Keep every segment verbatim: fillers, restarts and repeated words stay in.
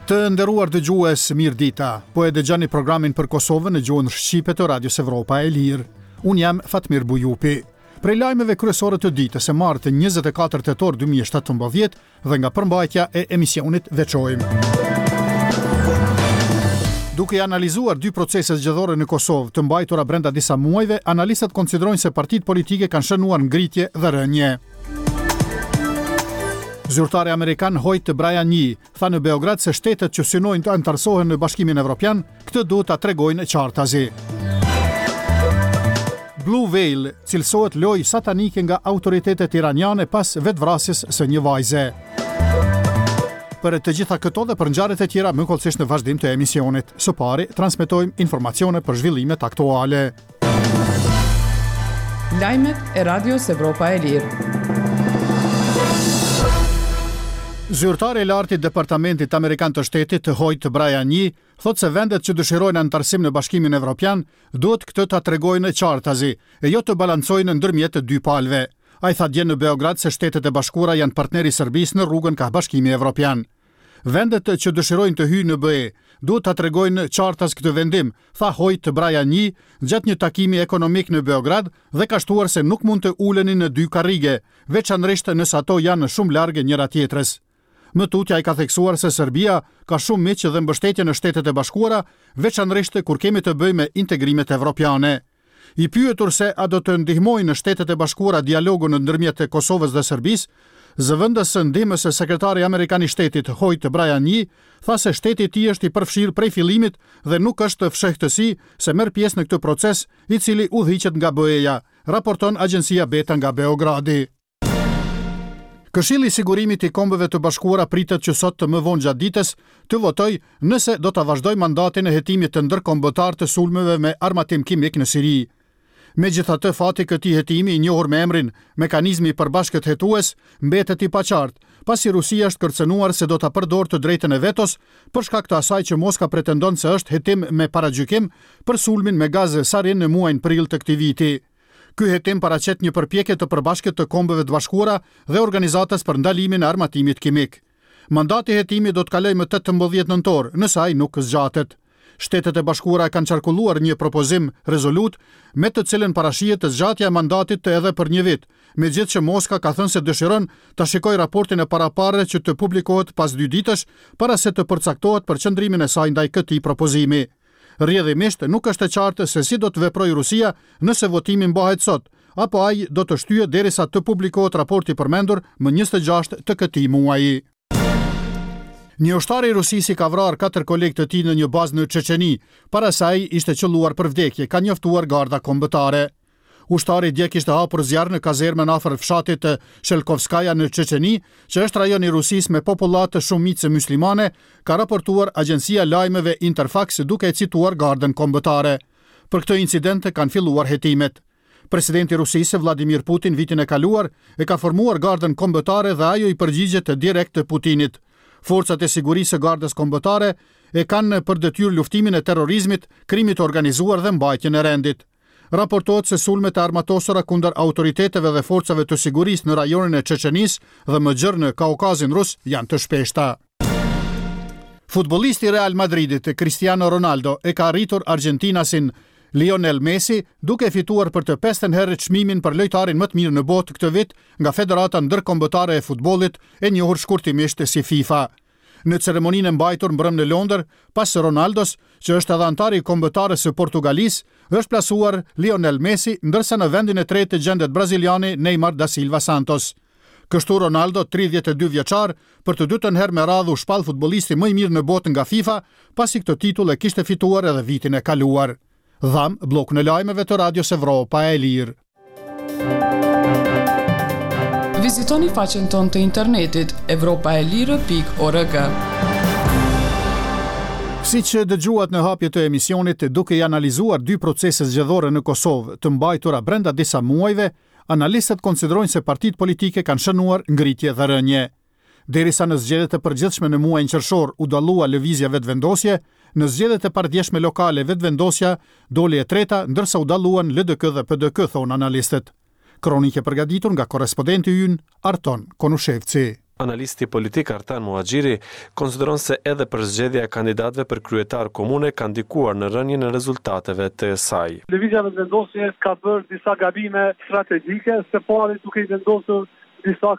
Të nderuar dëgjues, mirë dita. Po e dëgjoni programin për Kosovën në gjuhën shqipe të Radios Evropa e Lirë. Unë jam Fatmir Bujupi. Prej lajmeve kryesore të ditës së martë njëzet e katër tetor dy mijë e shtatëmbëdhjetë dhe nga përmbajtja e emisionit veçojmë. Duke analizuar dy procese zgjedhore në Kosovë të mbajtura brenda disa muajve, analistët konsiderojnë se partitë politike kanë shënuar ngritje dhe rënje. Zyrtari amerikan Hoyt Bryanyi tha në Beograd se shtetet që synojnë të antarësohen në Bashkimin Evropian, këtë duhet ta tregojnë qartazi. Blue Whale cilësohet lojë satanike nga autoritetet iraniane pas vetvrasjes së një vajze. Për të gjitha këto dhe për ngjarjet e tjera, më kollësisht në vazhdim të emisionit. Së pari, transmetojmë informacione për zhvillimet aktuale. Lajmet e Radios Evropa e Lirë. Zyrtari i lartë i Departamentit Amerikan të Shtetit, Hoyt Bryanyi, thotë se vendet që dëshirojnë antarësim në Bashkimin Evropian duhet këtë ta tregojnë qartazi e jo të balancojnë ndërmjet të dy palëve. Ai tha dje në Beograd se Shtetet e Bashkuara janë partneri i Serbisë në rrugën ka Bashkimi Evropian. Vendet që dëshirojnë të hyjnë në B E duhet ta tregojnë qartas këtë vendim, tha Hoyt Bryanyi gjatë një takimi ekonomik në Beograd dhe ka shtuar se nuk mund të ulenin në dy karrige, veçanërisht nëse ato janë shumë large njëra tjetrës. Më tutje ai ka theksuar se Serbia ka shumë miq dhe mbështetje në Shtetet e Bashkuara, veçanërisht kur kemi të bëjmë me integrimet evropiane. I pyetur se a do të ndihmojnë në Shtetet e Bashkuara dialogun ndërmjet Kosovës dhe Serbisë, zëvendës së ndihmës së sekretari amerikan i shtetit Hoyt Bryanyi tha se shteti i tij është i përfshirë prej fillimit dhe nuk është fshehtësi se merr pjesë në këtë proces i cili udhëhiqet nga B E-ja, raporton agjencia Beta nga Beogradi. Këshilli i Sigurimit i Kombeve të Bashkuara pritet që sot të më vonë gjatë ditës të votojë nëse do ta vazhdojë mandatin e hetimit të ndërkombëtar të sulmeve me armatim kimik në Siri. Megjithatë, fati i këtij hetimi, i njohur me emrin Mekanizmi i Përbashkët Hetues, mbetet i paqartë, pasi Rusia është kërcënuar se do ta përdorë të drejtën e vetos për shkak të asaj që Moska pretendon se është hetim me paragjykim për sulmin me gaz sarin në muajin prill të këtij viti. Ky hetim paraqet një përpjekje të përbashkët të Kombeve të Bashkuara dhe organizatës për ndalimin e armatimit kimik. Mandati i hetimit do të kalojë më tetëmbëdhjetë nëntor, nëse ai nuk zgjatet. Shtetet e Bashkuara kanë qarkulluar një propozim rezolut me të cilën parashihet zgjatja e mandatit të edhe për një vit, megjithëse që Moska ka thënë se dëshiron ta shikojë raportin e paraparë që të publikohet pas dy ditësh para se të përcaktohet përqendrimin e saj ndaj këtij propozimi. Rrjedhimisht nuk është e qartë se si do të veprojë Rusia nëse votimi mbahet sot, apo ai do të shtyhet derisa të publikohet raporti përmendur më njëzet e gjashtë të këtij muaji. Një ushtar i Rusisë ka vrarë katër kolegë të tij në një bazë në Çeçeni, para se ai ishte qelluar për vdekje, ka njoftuar garda kombëtare. Ushtari dje kishte hapur zjarr në kazermën afër fshatit të Shelkovskaja në Çeçeni, që është rajon i Rusisë me popullatë shumicë muslimane, ka raportuar agjencia lajmeve Interfax duke e cituar gardën kombëtare. Për këtë incident kanë filluar hetimet. Presidenti i Rusisë Vladimir Putin vitin e kaluar e ka formuar gardën kombëtare dhe ajo i përgjigjet direkt të Putinit. Forcat e sigurisë së gardës kombëtare e kanë për detyrë luftimin e terrorizmit, krimit të organizuar dhe mbajtjen e rendit. Raportohet se sulmet e armatosura kundër autoriteteve dhe forcave të sigurisë në rajonin e Çeçenisë dhe më gjerë në Kaukazin rus janë të shpeshta. Futbollisti i Real Madridit Cristiano Ronaldo e ka arritur argjentinasin Lionel Messi duke fituar për të pesën herë çmimin për lojtarin më të mirë në botë këtë vit nga Federata Ndërkombëtare e Futbollit, e njohur shkurtimisht si FIFA. Në ceremoninë e mbajtur mbrëm në Londër, pas Ronaldos, që është edhe antari i kombëtarës së Portugalisë, është plasuar Lionel Messi, ndërsa në vendin e tretë gjendet braziliani Neymar da Silva Santos. Kështu Ronaldo, tridhjetë e dy vjeçar, për të dytën herë me radhë u shpall futbollisti më i mirë në botë nga FIFA, pasi këtë titull e kishte fituar edhe vitin e kaluar. Dham, blokun e lajmeve të Radios Evropa e Lirë. Vizitoni faqen tonë të internetit evropaelire pikë org. Si që dëgjuat në hapje të emisionit, duke i analizuar dy procese zgjedhore në Kosovë të mbajtura brenda disa muajve, analistët konsiderojnë se partitë politike kanë shënuar ngritje dhe rënje. Derisa në zgjedhjet e përgjithshme në muajin qershor u dallua lëvizja vetvendosje, në zgjedhjet e pardjeshme lokale vetvendosja doli e treta, ndërsa u dalluan L D K dhe P D K, thon analistët. Kronike përgatitur nga korrespondenti ynë Arton Konushevci. Analisti politik Artan Muhaxhiri konsideron se edhe përzgjedhja e kandidatëve për kryetar komune ka ndikuar në rënien e rezultateve të saj. Lëvizja e vendosjes ka bërë disa gabime strategjike, së pari duke i vendosur disa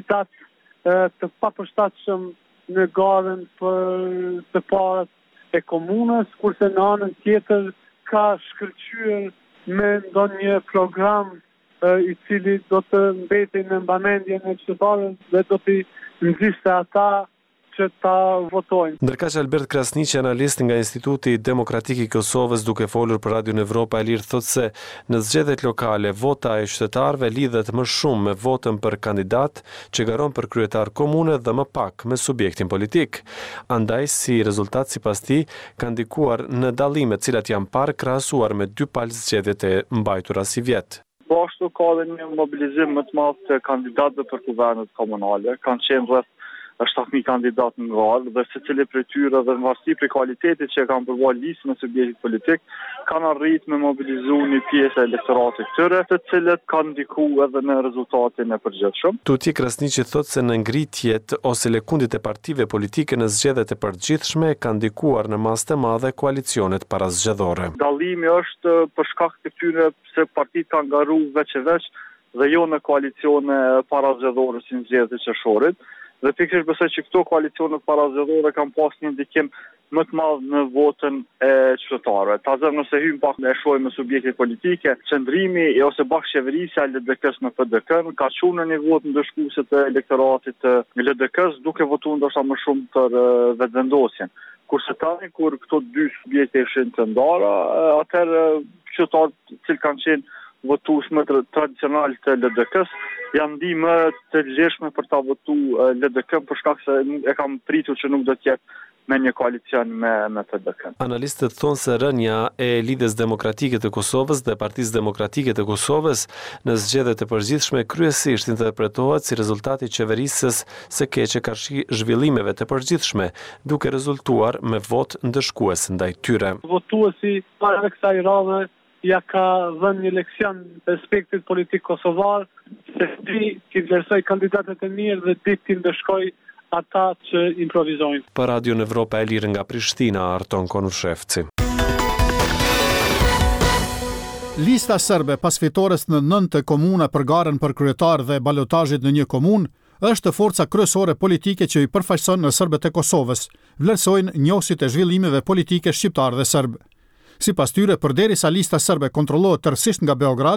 kandidatë të papërshtatshëm në garën për të parët e komunës, kurse në anën tjetër ka shkëlqyer me ndonjë program i cili do të mbetej në mbamendjen e qytetarëve dhe do t'i nxjiste ata që ta votojnë. Ndërkaq Albert Krasniqi, analist nga Instituti Demokratik i Kosovës, duke folur për Radion Evropa e Lirë, thotë se në zgjedhjet lokale vota e qytetarëve lidhet më shumë me votën për kandidat që garon për kryetar komune dhe më pak me subjektin politik. Andaj, si rezultat sipas tij, ka ndikuar në dallime të cilat janë parë krahasuar me dy palë zgjedhjet e mbajtura si vjet. Po ashtu ka dhe një mobilizim më të madh të kandidatëve për kuvernet komunale, kanë qenë rreth shtatë mijë kandidatë në garë dhe secili prej tyre dhe në varësi prej cilësisë që kanë përvojë listën e subjektit politik, kanë arritur me mobilizu një pjesë e elektoratit tyre, të cilët kanë ndikuar edhe në rezultatin e përgjithshëm. Tuti Krasniqi thotë se në ngritjet ose lëkundjet e partive politike në zgjedhjet e përgjithshme kanë ndikuar në masë të madhe koalicionet parazgjedhore. Dallimi është për shkak të këtyre se partitë kanë garuar veç e veç dhe jo në koalicione parazgjedhore si në zgjedhjet e qershorit. Dhe pikërisht besoj që këto koalicione parazgjedhore kanë pas një ndikim më të madh në votën e qytetarëve. Tazëm nëse hym pak e shohim me subjekte politike, qëndrimi ose bashkëqeverisja e L D K-s në P D K-n ka qenë në një votë ndëshkuese të elektoratit të L D K-s, duke votuar ndoshta më shumë për vetëvendosjen. Kurse tani kur këto dy subjekte ishin të ndara, atëherë qytetarët që kanë qenë votues më tradicional të L D K-s janë ndi më të lëshme për ta votuar L D K për shkak se e kam pritur që nuk do të jetë me një koalicion me me P D K. Analistët thonë se rënja e Lidhjes Demokratike të Kosovës dhe Partisë Demokratike të Kosovës në zgjedhjet e përgjithshme kryesisht interpretohet si rezultati i qeverisjes së keqe karshi zhvillimeve të përgjithshme, duke rezultuar me votë ndëshkues ndaj tyre. Votuesi para kësaj rave ja ka dhënë një leksion respektit politik kosovar, se di t'i vlerësoj kandidatët e mirë dhe di t'i ndëshkoj ata që improvizojnë. Për Radion Evropa e Lirë nga Prishtina, Arton Konushevci. Lista serbe pas fitores në nëntë komuna për garën për kryetar dhe balotazhit në një komunë është forca kryesore politike që i përfaqëson në serbët e Kosovës, vlerësojnë njohësit e zhvillimeve politike shqiptar dhe serb. Sipas tyre, përderisa lista serbe kontrollohet tërësisht nga Beograd,